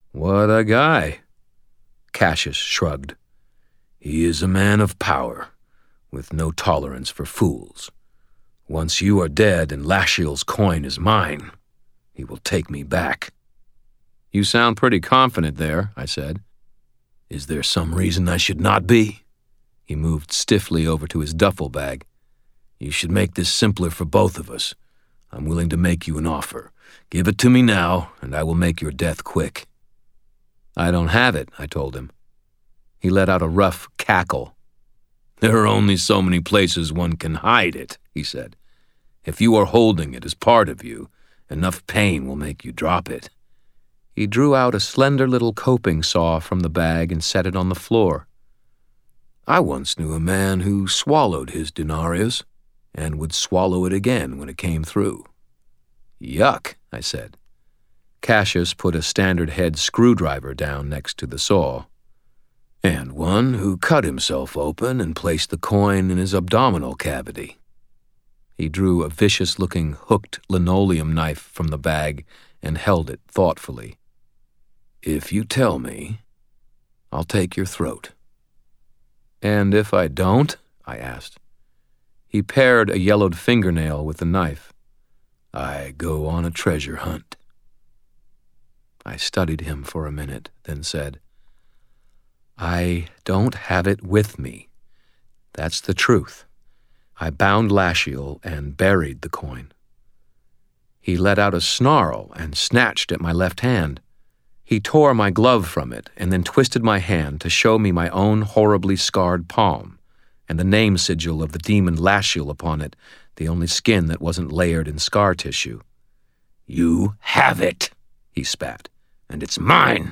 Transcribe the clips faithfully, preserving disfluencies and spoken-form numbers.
What a guy. Cassius shrugged. He is a man of power, with no tolerance for fools. Once you are dead and Lashiel's coin is mine, he will take me back. You sound pretty confident there, I said. Is there some reason I should not be? He moved stiffly over to his duffel bag. You should make this simpler for both of us. I'm willing to make you an offer. Give it to me now, and I will make your death quick. I don't have it, I told him. He let out a rough cackle. There are only so many places one can hide it, he said. If you are holding it as part of you, enough pain will make you drop it. He drew out a slender little coping saw from the bag and set it on the floor. I once knew a man who swallowed his denarius and would swallow it again when it came through. Yuck, I said. Cassius put a standard head screwdriver down next to the saw. And one who cut himself open and placed the coin in his abdominal cavity. He drew a vicious-looking hooked linoleum knife from the bag and held it thoughtfully. If you tell me, I'll take your throat. And if I don't? I asked. He pared a yellowed fingernail with the knife. I go on a treasure hunt. I studied him for a minute, then said, I don't have it with me. That's the truth. I bound Lashiel and buried the coin. He let out a snarl and snatched at my left hand. He tore my glove from it and then twisted my hand to show me my own horribly scarred palm and the name sigil of the demon Lashiel upon it, the only skin that wasn't layered in scar tissue. You have it, he spat, and it's mine.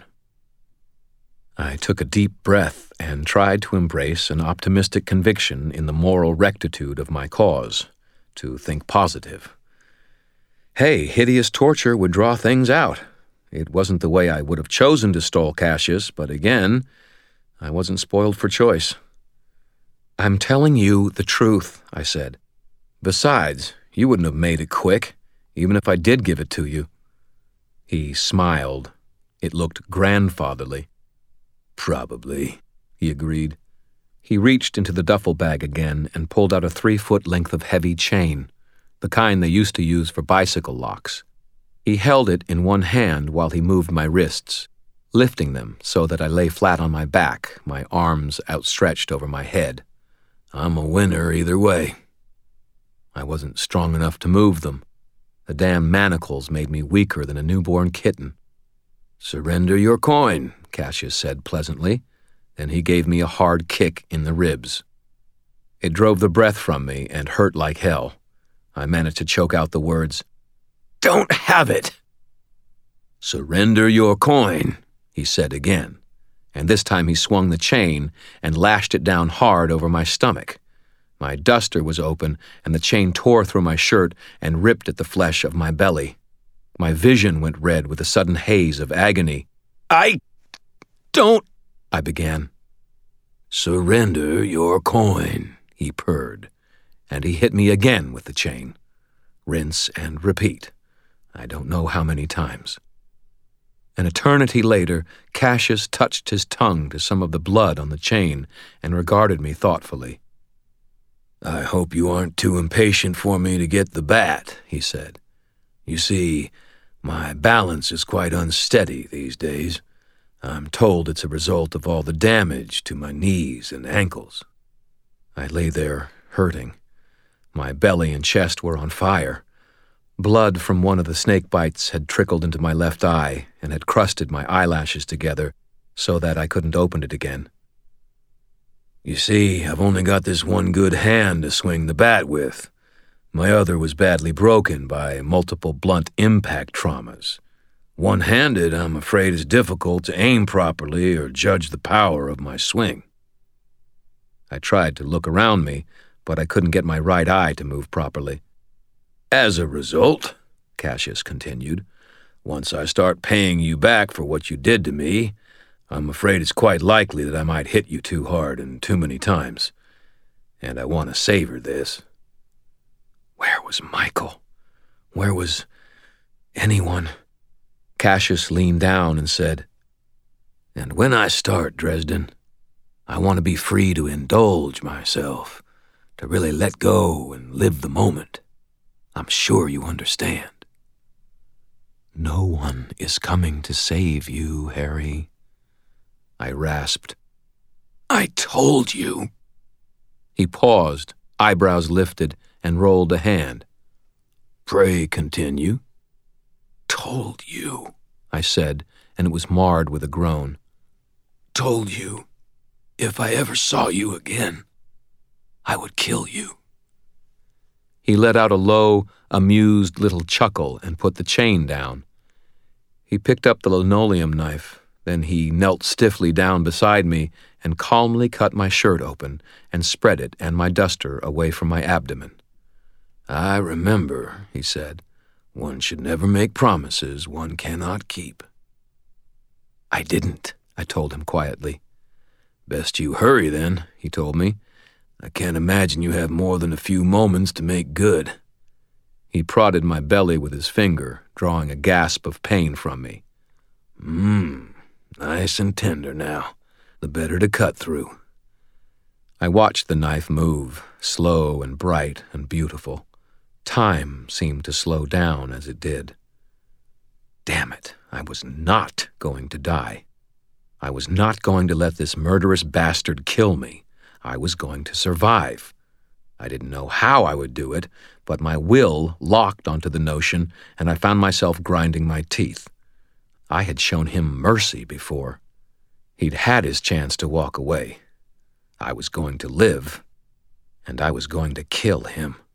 I took a deep breath and tried to embrace an optimistic conviction in the moral rectitude of my cause, to think positive. Hey, hideous torture would draw things out. It wasn't the way I would have chosen to stall Cassius, but again, I wasn't spoiled for choice. I'm telling you the truth, I said. Besides, you wouldn't have made it quick, even if I did give it to you. He smiled. It looked grandfatherly. Probably, he agreed. He reached into the duffel bag again and pulled out a three-foot length of heavy chain, the kind they used to use for bicycle locks. He held it in one hand while he moved my wrists, lifting them so that I lay flat on my back, my arms outstretched over my head. I'm a winner either way. I wasn't strong enough to move them. The damn manacles made me weaker than a newborn kitten. Surrender your coin, Cassius said pleasantly. Then he gave me a hard kick in the ribs. It drove the breath from me and hurt like hell. I managed to choke out the words, Don't have it! Surrender your coin, he said again, and this time he swung the chain and lashed it down hard over my stomach. My duster was open, and the chain tore through my shirt and ripped at the flesh of my belly. My vision went red with a sudden haze of agony. I don't, I began. Surrender your coin, he purred, and he hit me again with the chain. Rinse and repeat. I don't know how many times. An eternity later, Cassius touched his tongue to some of the blood on the chain and regarded me thoughtfully. I hope you aren't too impatient for me to get the bat, he said. You see, my balance is quite unsteady these days. I'm told it's a result of all the damage to my knees and ankles. I lay there, hurting. My belly and chest were on fire. Blood from one of the snake bites had trickled into my left eye and had crusted my eyelashes together so that I couldn't open it again. You see, I've only got this one good hand to swing the bat with. My other was badly broken by multiple blunt impact traumas. One-handed, I'm afraid, is difficult to aim properly or judge the power of my swing. I tried to look around me, but I couldn't get my right eye to move properly. As a result, Cassius continued, once I start paying you back for what you did to me, I'm afraid it's quite likely that I might hit you too hard and too many times. And I want to savor this. Where was Michael? Where was anyone? Cassius leaned down and said, And when I start, Dresden, I want to be free to indulge myself, to really let go and live the moment. I'm sure you understand. No one is coming to save you, Harry, I rasped. I told you. He paused, eyebrows lifted, and rolled a hand. Pray continue. Told you, I said, and it was marred with a groan. Told you, if I ever saw you again, I would kill you. He let out a low, amused little chuckle and put the chain down. He picked up the linoleum knife. Then he knelt stiffly down beside me and calmly cut my shirt open and spread it and my duster away from my abdomen. I remember, he said, one should never make promises one cannot keep. I didn't, I told him quietly. Best you hurry then, he told me. I can't imagine you have more than a few moments to make good. He prodded my belly with his finger, drawing a gasp of pain from me. Mmm. Nice and tender now, the better to cut through. I watched the knife move, slow and bright and beautiful. Time seemed to slow down as it did. Damn it, I was not going to die. I was not going to let this murderous bastard kill me. I was going to survive. I didn't know how I would do it, but my will locked onto the notion, and I found myself grinding my teeth. I had shown him mercy before. He'd had his chance to walk away. I was going to live, and I was going to kill him.